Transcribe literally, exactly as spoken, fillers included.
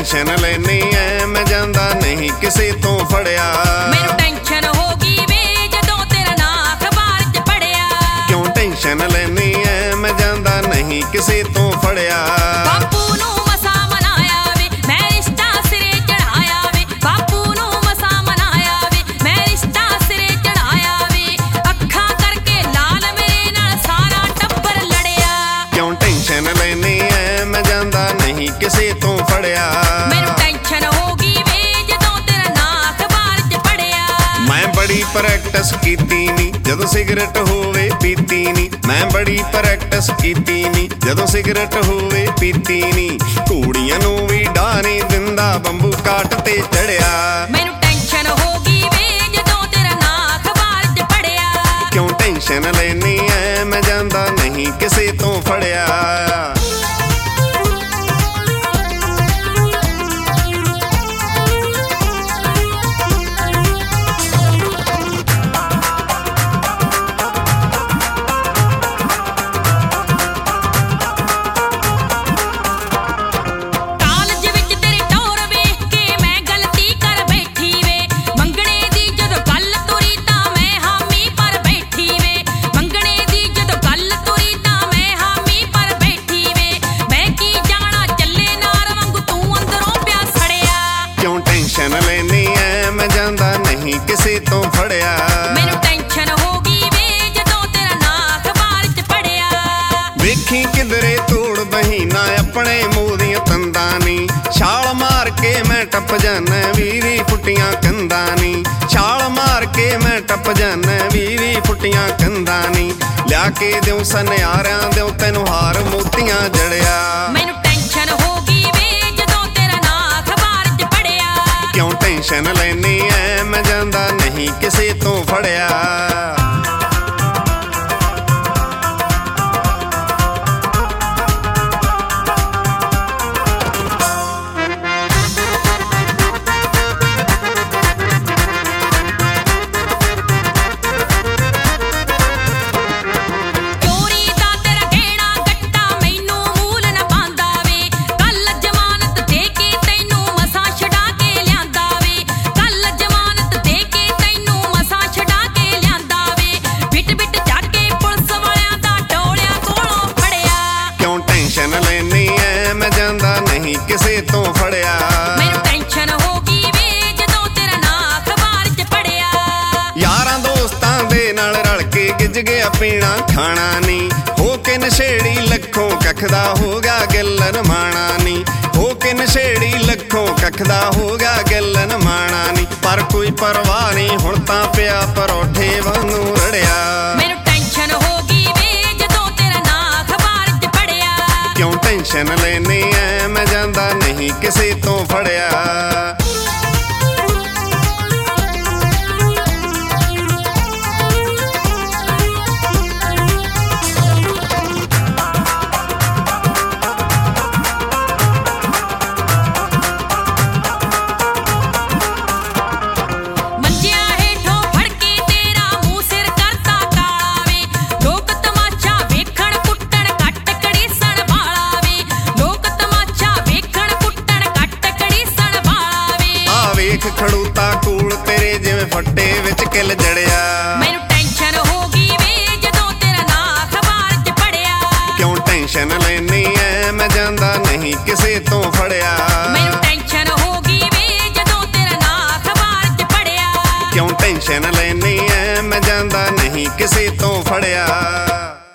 Tension ਲੈਨੀ ਐ ਮੈਂ ਜਾਂਦਾ ਨਹੀਂ ਕਿਸੇ ਤੋਂ ਫੜਿਆ। ਮੈਨੂੰ ਟੈਨਸ਼ਨ ਹੋ ਗਈ ਵੇ ਜਦੋਂ ਤੇਰਾ ਨਾਂ ਅਖਬਾਰ 'ਚ ਪੜਿਆ। ਕਿਉਂ ਟੈਨਸ਼ਨ ਲੈਨੀ ਐ ਮੈਂ ਜਾਂਦਾ ਨਹੀਂ ਕਿਸੇ ਤੋਂ ਫੜਿਆ। ਬਾਪੂ ਨੂੰ ਮਸਾ ਮਨਾਇਆ ਵੇ ਮੈਂ ਰਿਸ਼ਤਾ ਸਿਰੇ ਚੜਾਇਆ ਵੇ। ਬਾਪੂ ਨੂੰ ਮਸਾ ਮਨਾਇਆ ਵੇ ਮੈਂ ਰਿਸ਼ਤਾ ਸਿਰੇ ਚੜਾਇਆ ਵੇ। ਅੱਖਾਂ ਕਰਕੇ ਲਾਲ ਮੇਰੇ ਨਾਲ ਸਾਰਾ ਟੱਬਰ ਲੜਿਆ। ਕਿਉਂ ਟੈਨਸ਼ਨ ਲੈਨੀ ਐ ਮੈਂ ਜਾਂਦਾ ਨਹੀਂ ਕਿਸੇ ਤੋਂ ਫੜਿਆ। ਮੈਨੂੰ ਟੈਨਸ਼ਨ ਹੋ ਗਈ ਵੇ ਜਦੋਂ ਤੇਰਾ ਨਾਂ ਅਖਬਾਰ 'ਚ ਪੜਿਆ। ਮੈਂ ਬੜੀ ਪ੍ਰੈਕਟਿਸ ਕੀਤੀ ਨੀ ਜਦੋਂ ਸਿਗਰਟ ਹੋਵੇ ਪੀਤੀ ਨੀ। ਮੈਂ ਬੜੀ ਪ੍ਰੈਕਟਿਸ ਕੀਤੀ ਨੀ ਜਦੋਂ ਸਿਗਰਟ ਹੋਵੇ ਪੀਤੀ ਨੀ। ਘੋੜੀਆਂ ਨੂੰ ਵੀ ਡਾਹ ਨੀ ਦਿੰਦਾ ਬੰਬੂ ਕਾਟ ਤੇ ਚੜਿਆ। ਮੈਨੂੰ ਟੈਨਸ਼ਨ ਹੋ ਗਈ ਵੇ ਜਦੋਂ ਤੇਰਾ ਨਾਂ ਅਖਬਾਰ 'ਚ ਪੜਿਆ। ਕਿਉਂ ਟੈਨਸ਼ਨ ਲੈਨੀ ਐ ਮੈਂ ਜਾਂਦਾ ਨਹੀਂ ਕਿਸੇ ਤੋਂ ਫੜਿਆ। ਟੈਨਸ਼ਨ ਲੈਨੀ ਐ ਮੈਂ ਜਾਂਦਾ ਨਹੀਂ ਕਿਸੇ ਤੋਂ ਫੜਿਆ। ਮੈਨੂੰ ਟੈਨਸ਼ਨ ਹੋ ਗਈ ਵੇ ਜਦੋਂ ਤੇਰਾ ਨਾਂ ਅਖਬਾਰ 'ਚ ਪੜਿਆ। ਵੇਖੀ ਕਿਧਰੇ ਤੋੜ ਬਹੀਨਾ ਆਪਣੇ ਮੂੰਹ ਦੀਆਂ ਤੰਦਾਂ ਨੀ। ਛਾਲ ਮਾਰ ਕੇ ਮੈਂ ਟੱਪ ਜਾਨਾ ਵੀਰੀ ਫੁੱਟੀਆਂ ਕੰਧਾਂ ਨੀ। ਛਾਲ ਮਾਰ ਕੇ ਮੈਂ ਟੱਪ ਜਾਨਾ ਵੀਰੀ ਫੁੱਟੀਆਂ ਕੰਧਾਂ ਨੀ। ਲਿਆ ਕੇ ਦਿਓ ਸਨਿਆਰਿਆਂ ਦਿਓ ਤੈਨੂੰ ਹਾਰ ਮੋਤੀਆਂ ਜੜਿਆ। ਮੈਨੂੰ ਟੈਨਸ਼ਨ ਹੋ ਗਈ ਵੇ ਜਦੋਂ ਤੇਰਾ ਨਾਂ ਅਖਬਾਰ 'ਚ ਪੜਿਆ। ਕਿਉਂ ਟੈਨਸ਼ਨ ਲੈਨੀ ਐ ਮੈਂ ਜਾਂਦਾ ਨਹੀਂ ਕਿਸੇ ਤੋਂ ਫੜਿਆ। ਟੈਨਸ਼ਨ ਲੈਨੀ ਐ ਮੈਂ ਜਾਂਦਾ ਨਹੀਂ ਕਿਸੇ ਤੋਂ ਫੜਿਆ। ਮੈਨੂੰ ਟੈਨਸ਼ਨ ਹੋ ਗਈ ਵੇ ਜਦੋਂ ਤੇਰਾ ਨਾਂ ਅਖਬਾਰ 'ਚ ਪੜਿਆ। ਯਾਰਾਂ ਦੋਸਤਾਂ ਦੇ ਨਾਲ ਰਲ ਕੇ ਗਿੱਜ ਗਿਆ ਪੀਣਾ ਖਾਣਾ ਨੀ। ਹੋ ਕੇ ਨਸ਼ੇੜੀ ਲੱਖੋਂ ਕੱਖ ਦਾ ਹੋ ਗਿਆ ਗਿੱਲਨ ਮਾਣਾ ਨੀ। ਹੋ ਕੇ ਨਸ਼ੇੜੀ ਲੱਖੋਂ ਕੱਖ ਦਾ ਹੋ ਗਿਆ ਗਿੱਲਨ ਮਾਣਾ ਨੀ। ਪਰ ਕੋਈ ਪਰਵਾਹ ਨਹੀਂ ਹੁਣ ਤਾਂ ਪਿਆ ਪਰੌਠੇ ਵਾਂਗੂ ਰੜਿਆ। ਮੈਨੂੰ ਟੈਨਸ਼ਨ ਹੋ ਗਈ ਵੇ ਜਦੋਂ ਤੇਰਾ ਨਾਂ ਅਖਬਾਰ 'ਚ ਪੜਿਆ। ਕਿਉਂ ਟੈਨਸ਼ਨ ਲੈਨੀ ਐ ਮੈਂ ਜਾਂਦਾ ਨਹੀਂ ਕਿਸੇ ਤੋਂ ਫੜਿਆ। ਖੜੂਤਾ ਕੂਲ ਤੇਰੇ ਜਿਵੇਂ ਫੱਟੇ ਵਿੱਚ ਕਿੱਲ ਜੜਿਆ। ਮੈਨੂੰ ਟੈਨਸ਼ਨ ਹੋ ਗਈ ਵੇ ਜਦੋਂ ਤੇਰਾ ਨਾਂ ਅਖਬਾਰ 'ਚ ਪੜਿਆ। ਕਿਉਂ ਟੈਨਸ਼ਨ ਲੈਨੀ ਐ ਮੈਂ ਜਾਂਦਾ ਨਹੀਂ ਕਿਸੇ ਤੋਂ ਫੜਿਆ। ਮੈਨੂੰ ਟੈਨਸ਼ਨ ਹੋ ਗਈ ਵੇ ਜਦੋਂ ਤੇਰਾ ਨਾਂ ਅਖਬਾਰ 'ਚ ਪੜਿਆ। ਕਿਉਂ ਟੈਨਸ਼ਨ ਲੈਨੀ ਐ ਮੈਂ ਜਾਂਦਾ ਨਹੀਂ ਕਿਸੇ ਤੋਂ ਫੜਿਆ।